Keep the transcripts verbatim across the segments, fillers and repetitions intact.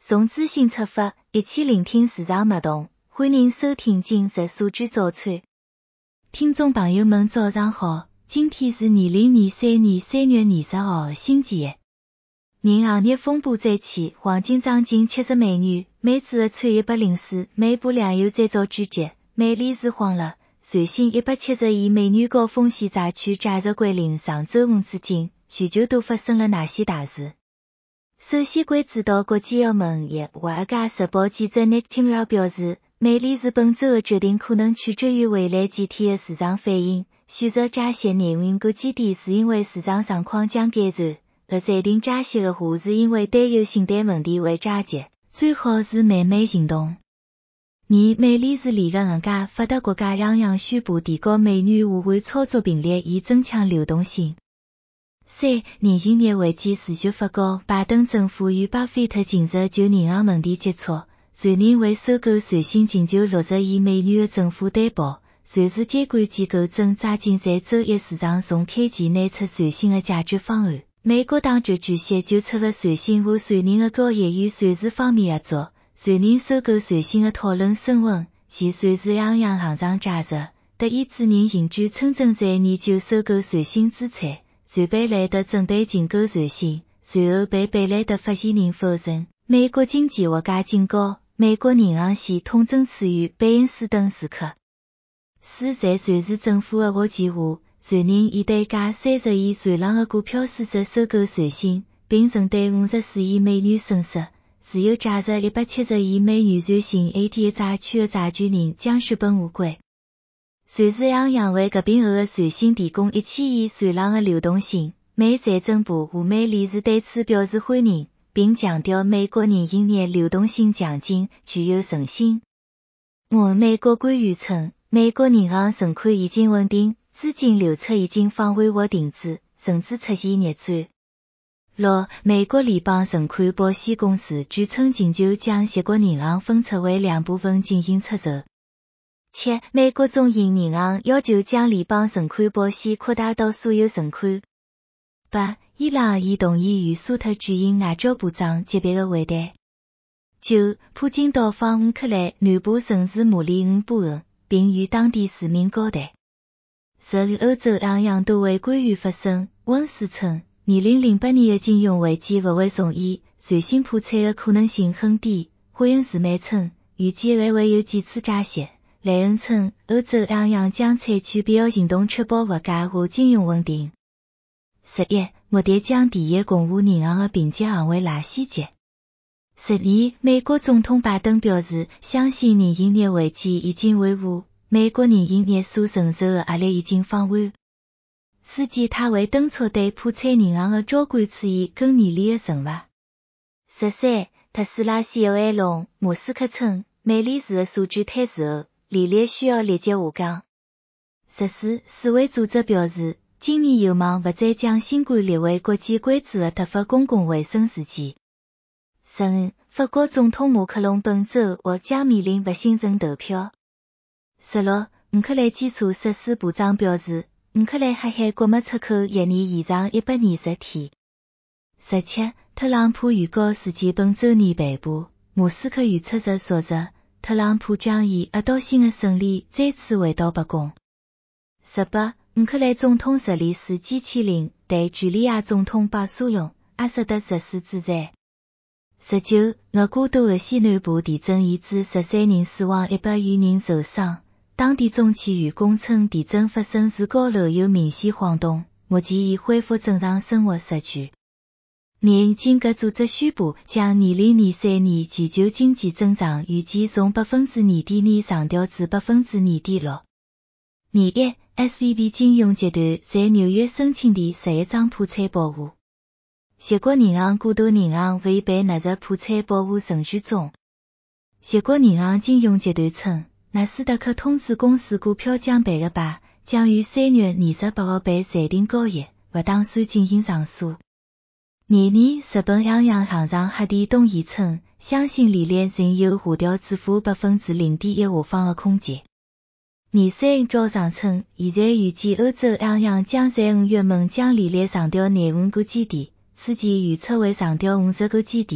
从资讯出发，一起聆听市场脉动，欢迎收听今日数据早餐。听众朋友们早上好，今天是二零二三年三月二十号星期一。银行业风暴再起，黄金涨近七十美元，美指的穿一百零四，美股两有再造追击，美联储慌了，瑞信一百七十亿美元高风险债券价值归零。上周五至今，全球都发生了哪些大事？首先关注到国际澳门业，外界时报记者 Nick Timrell 表示，美联储本周的决定可能取决于未来几天的市场反应，选择加息年运个基点是因为市场状况将改善。而暂停加息的话是因为担忧信贷问题会加剧，最好是慢慢行动。二美联储联合五家发达国家央行宣布提高美元互换操作频率以增强流动性。三人行业会见持续发酵，拜登政府与巴菲特近日就银行问题接触，传人为收购瑞信寻求六十亿美元的政府担保。瑞士监管机构正抓紧在周一市场重开前拿出瑞信的解决方案。美国当局据悉就出了瑞信和传人的交易与瑞士方面合作，传人收购瑞信的讨论升温，前瑞士央行行长解释，德意志人行居称正在研究收购瑞信资产，传贝莱德准备竞购瑞信，随后被贝莱德发言人否认。美国经济学家警告，美国银行系统正处于贝恩斯登时刻。四在瑞士政府的斡旋下，传人以对价三十亿瑞郎的股票事实收购瑞信，并承担五十四亿美元损失。持有价值一百七十亿美元瑞信 A T 债券的债权人将血本无归。瑞士央行为合并后的瑞信提供一千亿瑞郎的流动性，美财政部和美联储对此表示欢迎，并强调美国人行业流动性强劲，具有诚信。五美国官员称，美国银行存款已经稳定，资金流出已经放缓或停止，甚至出现逆转。六美国联邦存款保险公司据称请求将协国银行分拆为两部分进行出售。七美国中银银行要求将联邦存款保险扩大到所有存款。八伊朗已同意与沙特举行外交部长级别的会谈。九普京到访乌克兰南部城市马里乌波尔，并与当地市民交谈。十欧洲央行多位官员发声，温斯称，二零零八年的金融危机不会重演，瑞信破产的可能性很低。霍恩斯曼称，预计还会有几次加息。莱恩称，欧洲央行将采取必要行动确保物价和金融稳定。十一莫迪将第一共和银行的评级行为拉细节。十二美国总统拜登表示，相信人行业危机已经恢复，美国人行业所承受的压力已经放缓。此前他为敦促对破产银行的交管处以更严厉的惩罚。十三特斯拉 C E O 埃隆·马斯克称，美联储的数据推示后，利率需要立即下降。十四世卫组织表示，今年有望不再将新冠列为国际关注的突发公共卫生事件。十五法国总统马克龙本周或将面临不信任投票。十六乌克兰基础设施部长表示，乌克兰黑海谷物出口一年延长一百二十天。十七特朗普预告事件本周年颁布，马斯克预测着昨日，特朗普将以压倒性的胜利再次回到白宫。十八乌克兰总统泽连斯基签令对叙利亚总统巴苏勇、阿萨德实施制裁。十九厄瓜多尔西南部地震已致十三人死亡，一百余人受伤。当地中气员工称地震发生时高楼有明显晃动，目前已恢复正常生活社区。联经合组织宣布，将二零二三年全球经济增长预计从百分之二点二上调至百分之二点六。二一 S V B 金融集团在纽约申请第十一张破产保护。协国银行过渡银行未被纳入破产保护程序中。协国银行金融集团称，纳斯达克通知公司股票将被个牌将于三月二十八号被暂停交易，不打算进行上诉。年年日本央行行长黑田东彦称，相信利率仍有下调至负百分之零点一下方的空间。二三早上称，现在预计欧洲央行将在五月份将利率上调廿五个基点，此前预测会上调五十个基点。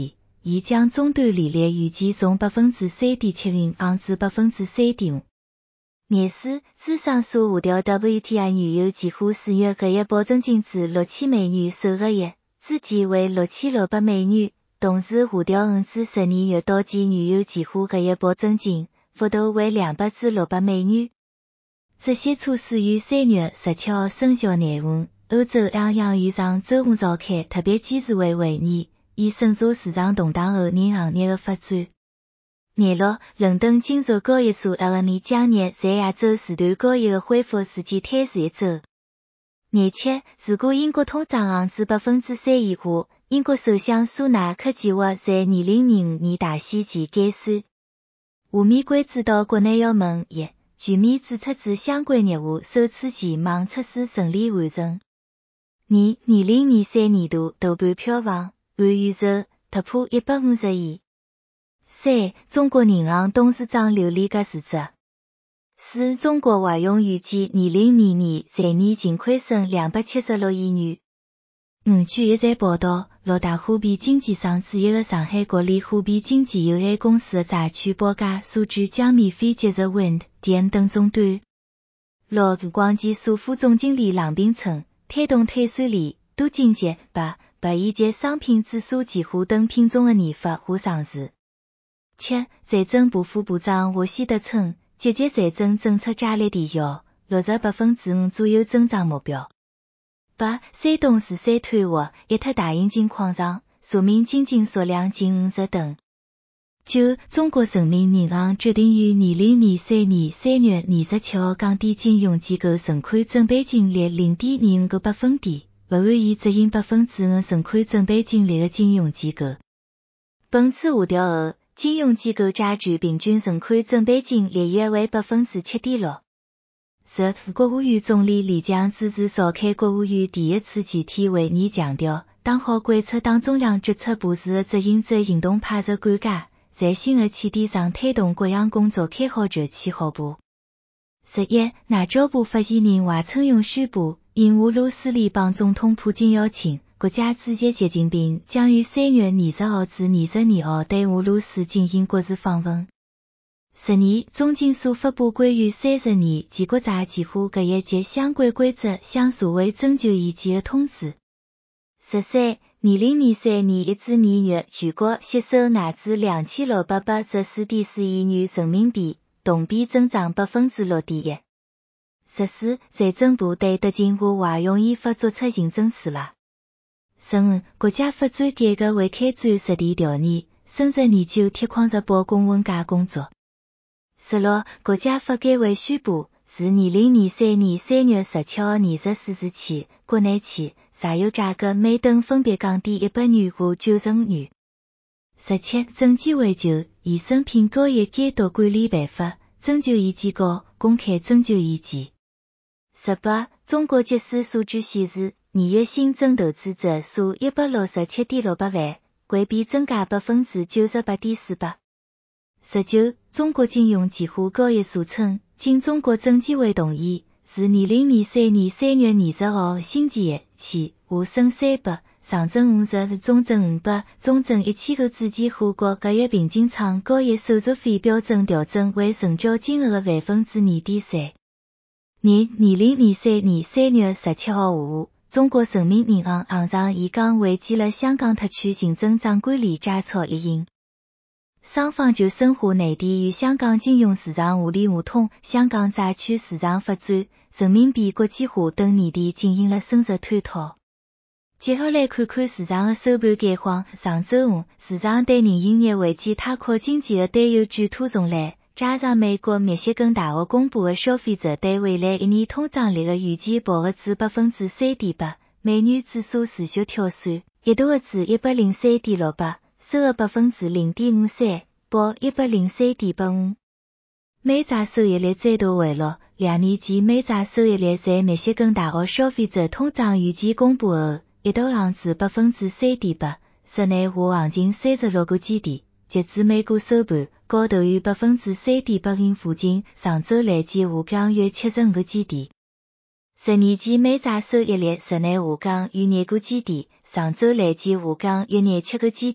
已将终端利率预计从 百分之三点七零 降至 百分之三点五。廿四，资商所下调 W T I 原油期货四月合约保证金至六千美元首个月，资金为六千六百美元，同时下调五至十二月到期原油期货合约保证金，幅度为两百至六百美元。这些措施于三月十七号生效内容。欧洲央行于上周五召开特别监事会会议，以审查市场动荡后银行业的发展。廿六，伦敦金属交易所 L M E 将日在亚洲时段交易的恢复时间推迟一周。廿七，如果英国通胀降至 百分之三 以下，英国首相苏纳克计划在二零二五年大选前解散。下面关注到国内要闻一，全面注册制相关业务首次前网测试顺利完成。二、二零二三年度豆瓣票房按预售突破一百五十亿。三、中国银行董事长刘连格辞职。四、中国华融预计二零二二年财年净亏损两百七十六亿元。五、据一财报道，六大货币经纪商之一的上海国联货币经纪有限公司的债券报价数据将免费接入 Wind、D M 等终端。六、广基所副总经理郎斌称，推动碳酸锂、镀金级、钯、钯一级商品指数期货等品种的研发和上市。七、财政部副部长华西德称，积极财政政策加力提效，落实百分之五左右增长目标。八、山东四山推活一特大引进矿场，说明经济数量近五十吨。九、中国人民银行决定于二零二三年三月二十七号降低金融机构存款准备金率 零点二五个百分点，不按现执行百分之五存款准备金率的金融机构。本次下调后，金融机构债券平均存款准备金率约为 百分之七点六。十、国务院总理李强主持召开国务院第一次全体会议强调，打好贯彻党中央决策部署的执行者行动派头管家，在新的起点上推动各项工作开好头起好步。十一、外交部发言人华春莹宣布，应俄罗斯联邦总统普京邀请，国家主席习近平将于三月二十号至二十二号对俄罗斯进行国事访问。十二、中金所发布关于三十年期国债期货合约及相关规则向社会征求意见的通知。十三、二零二三年一至二月全国吸收外资两千六百八十四点四亿元人民币，同比增长 百分之六点一。十四、财政部对德金和华融研发做出行政处罚。十五、国家发展改革会开展实地调研，深入研究铁矿石保供温价工作。十六、国家发改委宣布，自二零二三年三月十七号二十四时起，国内汽柴油价格每吨分别降低一百元和九十五元。十七、证监会就衍生品交易监督管理办法征求意见稿公开征求意见。十八、中国杰斯数据显示，二月新增投资者数一百六十七点六八万，环比增加 百分之九十八点四八。十九、中国金融期货交易所称，经中国证监会同意，自二零二三年三月二十号星期一起，沪深三百、上证五十、中证五百、中证一千个主权华国合约平均仓交易手续费标准调整为成交金额的百分之二点三。廿、二零二三年三月十七号下午，中国人民银行行长易纲会见了香港特区行政长官李家超一行。双方就深化内地与香港金融市场互联互通、香港债券市场发展、人民币国际化等议题进行了深入探讨。接下来看看市场的收盘概况。上周五，市场对人营业会见太靠经济的担忧卷土重来，加上美国密歇根大学公布的消费者对未来一年通胀率的预计报合至 百分之三点八，美元指数持续跳水，一度至 一百零三点六八。收了 百分之零点五三，报 一百零三点八五。美债收益率再度回落，两年期美债收益率在密歇根大学消费者通胀预计公布后，一度降至 百分之三点八，室内化行情三十六个基点，截至美股收盘，高头于 百分之三点八五附近，上周累计下降约七十五个基点。十年期美债收益率室内下降约廿个基点，上周累计下降约廿七个基点。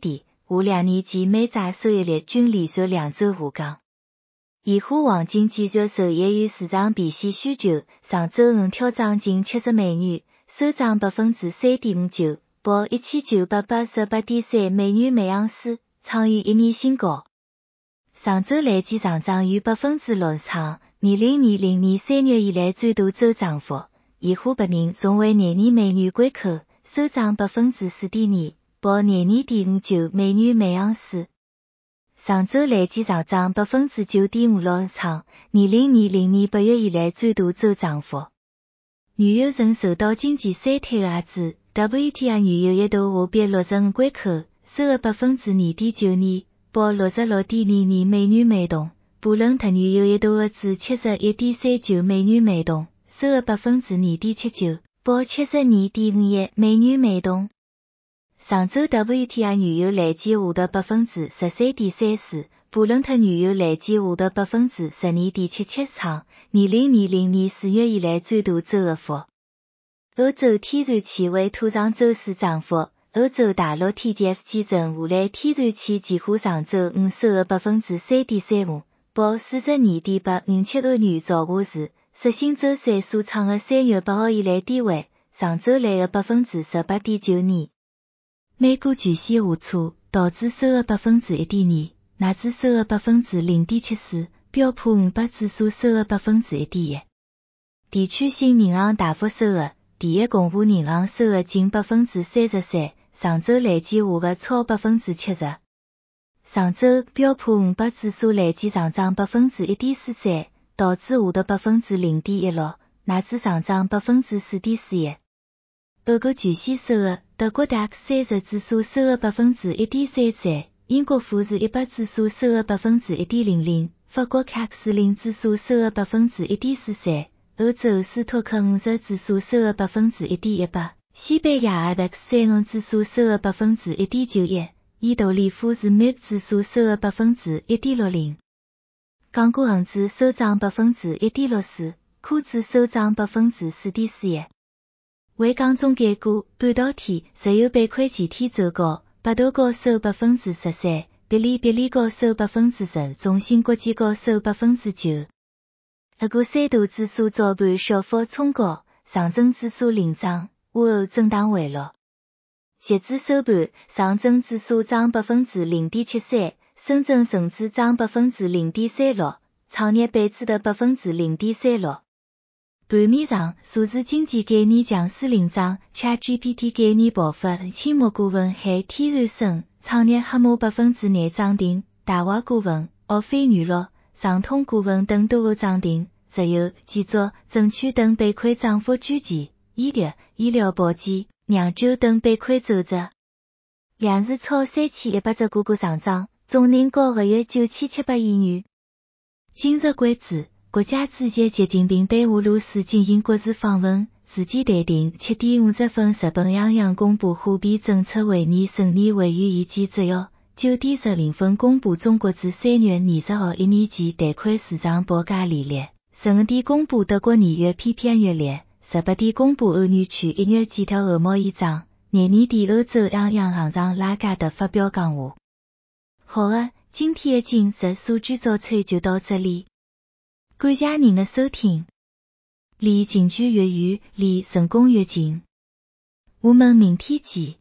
下两年间每载收益率均连续两周下降。盐化黄金继续受益于市场变现需求，上周五跳涨近七十美元，收涨 百分之三点五九，报一千九百八十八点三美元每盎司，创于一年新高。上周累计上涨逾 百分之六，创二零二零年三月以来最大周涨幅。盐化白银重回廿年美元关口，收涨 百分之四点二，报廿二点五九美元每盎司。上周累计上涨 百分之九点五六，创二零二零年八月以来最大周涨幅。原油曾受到经济衰退的压制 ，W T I 原油一度下跌六十五关口，收了 百分之二点九二，报 六十六点二二美元每桶。布伦特原油一度下至 七十一点三九美元每桶，收了 百分之二点七九，报 七十二点五一美元每桶。上周 W T I 原油累计下跌 百分之十三点三四，布伦特原油累计下跌 百分之十二点七七，创二零二零年四月以来最大周跌幅。欧洲天然气为拖长周四涨幅，欧洲大陆 T T F 基准下来天然气期货上周五收了 百分之三点三五，报四十二点八五七欧元兆华时，刷新周三所创的三月八号以来低位，上周来的 百分之十八点九二。美股全线下挫，道指收了 百分之一点二，纳指收了 百分之零点七四，标普五百指数收了 百分之一点一。地区性银行大幅收益，第一共和银行收益近 百分之三十三，上周累计下个超 百分之七十。上周标普五百指数累计上涨 百分之一点四三，道指下跌 百分之零点一六，纳指上涨 百分之四点四一。欧国全线收益，德国 D A X 三十指数收益 百分之一点三三，英国富时一百指数收益 百分之一点零零，法国 C A C 四十指数收益 百分之一点四三，欧洲斯托克五十指数收益 百分之一点一八，西班牙 I B E X 三十指数收益 百分之一点九一，意大利富时 M I P 指数收益 百分之一点六零。港股恒指收涨 百分之一点六四，科指收涨 百分之四点四一。汇港中概股半导体石油板块前天走高，百度高收 百分之十三，哔哩哔哩高收 百分之十，中芯国际高收 百分之九。俄股三大指数早盘小幅冲高，上证指数领涨，午后震荡回落。截至收盘，上证指数涨 百分之零点七三，深圳成指涨 百分之零点三六，创业板指跌 百分之零点三六。盘面上，数字经济概念强势领涨 ，ChatGPT 概念爆发，千目股份海天然森、创业黑马 百分之廿涨停，大华股份、奥飞娱乐、上通股份等多个涨停，石油、建筑、证券等板块涨幅居前，医疗、医疗保健、酿酒等板块走弱。两市超三千一百只个股上涨，总人高合约九千七百亿元。今日关注。国家主席习近平对俄罗斯进行国事访问，时间暂定。七点五十分，日本央行公布货币政策会议顺利会议意见摘要。九点十零分公布中国自三月二十号一年期贷款市场报价利率。十五点公布德国二月 P P I 月率。十八点公布欧元区一月几条欧贸易账。廿年底欧洲央行行长拉加德发表讲话。好的，今天的今日数据早餐就到这里。感谢您的收听，离京剧越远，离成功越近。我们明天见。